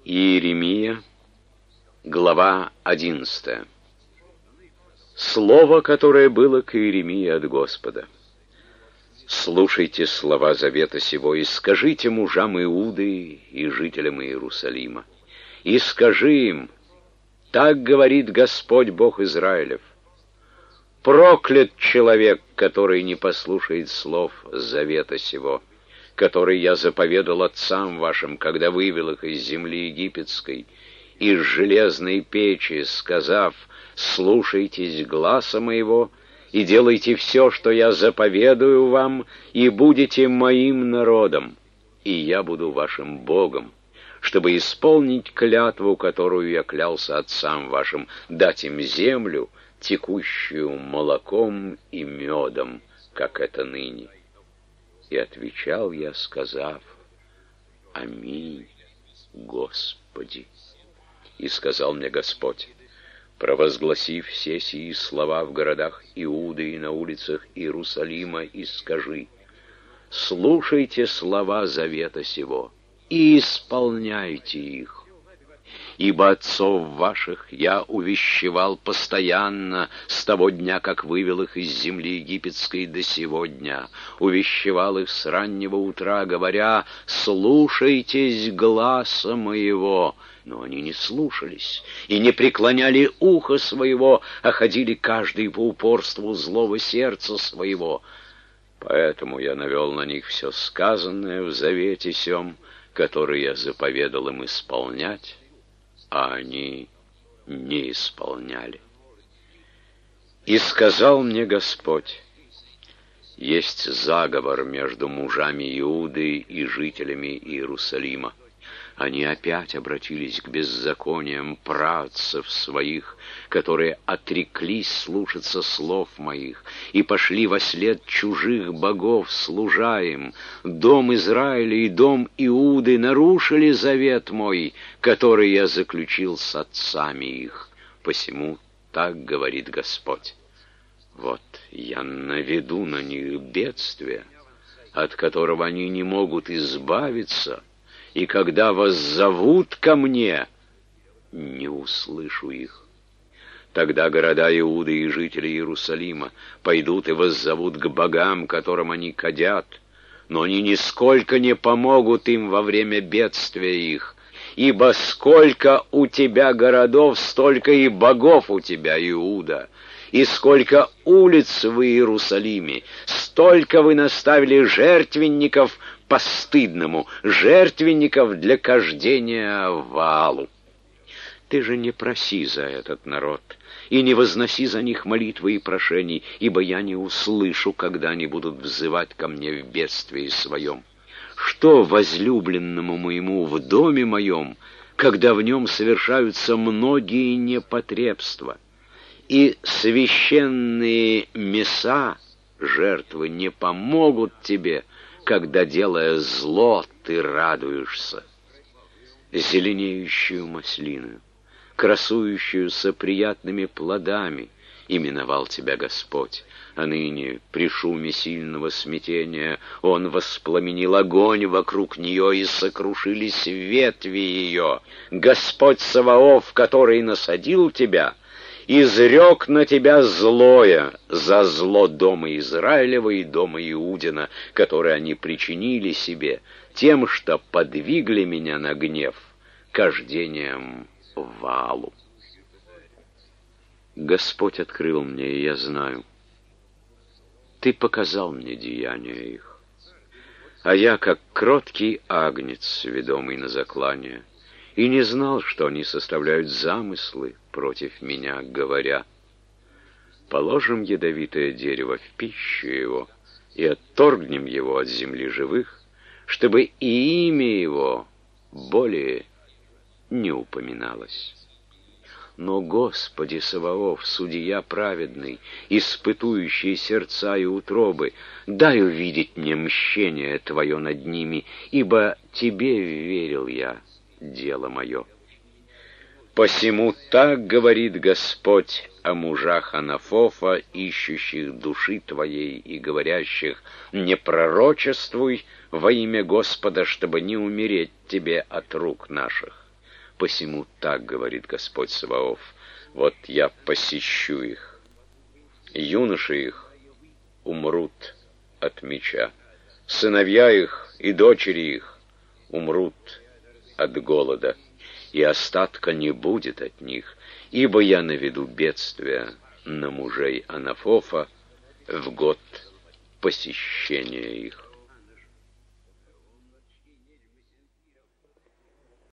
Иеремия, глава 11. Слово, которое было к Иеремии от Господа. «Слушайте слова завета сего, и скажите мужам Иуды и жителям Иерусалима, и скажи им, так говорит Господь Бог Израилев: проклят человек, который не послушает слов завета сего, который я заповедал отцам вашим, когда вывел их из земли египетской, из железной печи, сказав: слушайтесь гласа моего и делайте все, что я заповедую вам, и будете моим народом, и я буду вашим Богом, чтобы исполнить клятву, которую я клялся отцам вашим, дать им землю, текущую молоком и медом, как это ныне». И отвечал я, сказав: аминь, Господи. И сказал мне Господь: провозгласи все сии слова в городах Иуды и на улицах Иерусалима, и скажи: слушайте слова завета сего и исполняйте их. Ибо отцов ваших я увещевал постоянно с того дня, как вывел их из земли египетской, до сего дня. Увещевал их с раннего утра, говоря: слушайтесь гласа моего. Но они не слушались и не преклоняли ухо своего, а ходили каждый по упорству злого сердца своего. Поэтому я навел на них все сказанное в завете сем, который я заповедал им исполнять, а они не исполняли. И сказал мне Господь: есть заговор между мужами Иуды и жителями Иерусалима. Они опять обратились к беззакониям праотцев своих, которые отреклись слушаться слов моих, и пошли вослед чужих богов, служа им. Дом Израиля и дом Иуды нарушили завет мой, который я заключил с отцами их. Посему так говорит Господь: вот я наведу на них бедствие, от которого они не могут избавиться, и когда воззовут ко мне, не услышу их. Тогда города Иуды и жители Иерусалима пойдут и воззовут к богам, которым они кадят, но они нисколько не помогут им во время бедствия их, ибо сколько у тебя городов, столько и богов у тебя, Иуда, и сколько улиц в Иерусалиме, столько вы наставили жертвенников постыдному, жертвенников для кождения Ваалу. Ты же не проси за этот народ, и не возноси за них молитвы и прошений, ибо я не услышу, когда они будут взывать ко мне в бедствии своем. Что возлюбленному моему в доме моем, когда в нем совершаются многие непотребства, и священные меса жертвы не помогут тебе, когда, делая зло, ты радуешься? Зеленеющую маслину, красующуюся приятными плодами, именовал тебя Господь, а ныне при шуме сильного смятения Он воспламенил огонь вокруг нее, и сокрушились ветви ее. Господь Саваоф, который насадил тебя, изрек на тебя злое за зло дома Израилева и дома Иудина, которое они причинили себе, тем, что подвигли меня на гнев кождением Ваалу. Господь открыл мне, и я знаю, Ты показал мне деяния их, а я, как кроткий агнец, ведомый на заклание, и не знал, что они составляют замыслы против меня, говоря: положим ядовитое дерево в пищу его и отторгнем его от земли живых, чтобы и имя его более не упоминалось. Но, Господи Саваоф, судья праведный, испытующий сердца и утробы, дай увидеть мне мщение Твое над ними, ибо Тебе верил я, дело мое. Посему так говорит Господь о мужах Анафофа, ищущих души Твоей и говорящих: не пророчествуй во имя Господа, чтобы не умереть Тебе от рук наших. Посему так говорит Господь Саваоф: вот я посещу их, юноши их умрут от меча, сыновья их и дочери их умрут от голода, и остатка не будет от них, ибо я наведу бедствия на мужей Анафофа в год посещения их.